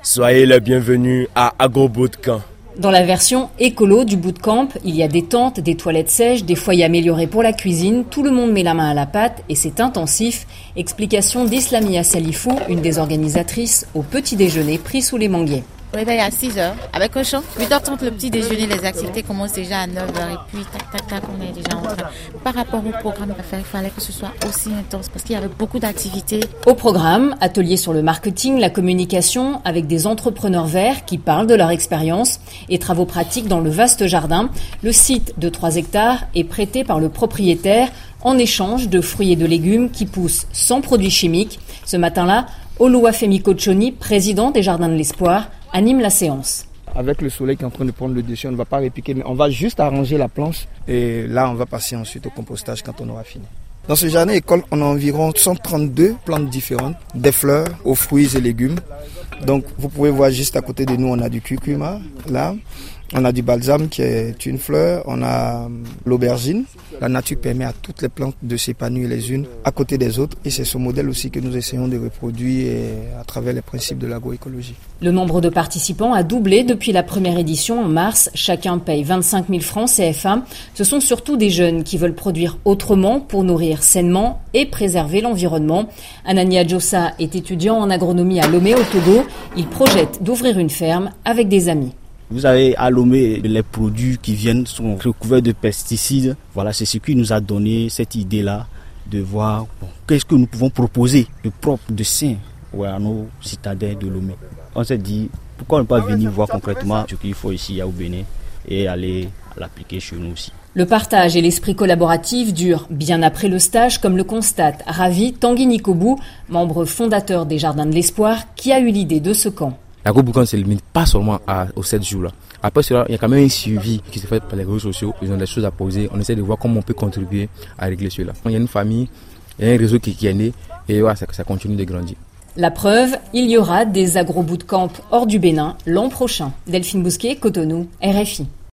Soyez les bienvenus à AgroBootcamp. Dans la version écolo du bootcamp, il y a des tentes, des toilettes sèches, des foyers améliorés pour la cuisine. Tout le monde met la main à la pâte et c'est intensif. Explication d'Islamia Salifou, une des organisatrices, au petit déjeuner pris sous les manguiers. Réveil à 6h avec un champ. 8h30 le petit déjeuner, les activités commencent déjà à 9h et puis tac, on est déjà en train. Par rapport au programme à faire, il fallait que ce soit aussi intense parce qu'il y avait beaucoup d'activités. Au programme, ateliers sur le marketing, la communication avec des entrepreneurs verts qui parlent de leur expérience et travaux pratiques dans le vaste jardin. Le site de 3 hectares est prêté par le propriétaire en échange de fruits et de légumes qui poussent sans produits chimiques. Ce matin-là, Oluwafemi Kochoni, président des Jardins de l'Espoir, anime la séance. Avec le soleil qui est en train de prendre le dessus, on ne va pas répiquer, mais on va juste arranger la planche et là on va passer ensuite au compostage quand on aura fini. Dans ce jardin école, on a environ 132 plantes différentes, des fleurs aux fruits et légumes. Donc vous pouvez voir juste à côté de nous, on a du curcuma, là. On a du balsam qui est une fleur, on a l'aubergine. La nature permet à toutes les plantes de s'épanouir les unes à côté des autres et c'est ce modèle aussi que nous essayons de reproduire à travers les principes de l'agroécologie. Le nombre de participants a doublé depuis la première édition en mars. Chacun paye 25 000 francs CFA. Ce sont surtout des jeunes qui veulent produire autrement pour nourrir sainement et préserver l'environnement. Anania Djossa est étudiant en agronomie à Lomé au Togo. Il projette d'ouvrir une ferme avec des amis. Vous avez à Lomé, les produits qui viennent sont recouverts de pesticides. Voilà, c'est ce qui nous a donné cette idée-là de voir qu'est-ce que nous pouvons proposer de propre, de sain à nos citadins de Lomé. On s'est dit, pourquoi ne pas venir voir concrètement ce qu'il faut ici au Bénin et aller l'appliquer chez nous aussi. Le partage et l'esprit collaboratif durent bien après le stage, comme le constate Ravi Tanguy Nikobu, membre fondateur des Jardins de l'Espoir, qui a eu l'idée de ce camp. L'AgroBootcamp ne se limite pas seulement aux 7 jours-là. Après cela, il y a quand même un suivi qui se fait par les réseaux sociaux. Ils ont des choses à poser. On essaie de voir comment on peut contribuer à régler cela. Il y a une famille, il y a un réseau qui est né et voilà, ça continue de grandir. La preuve, il y aura des AgroBootcamp hors du Bénin l'an prochain. Delphine Bousquet, Cotonou, RFI.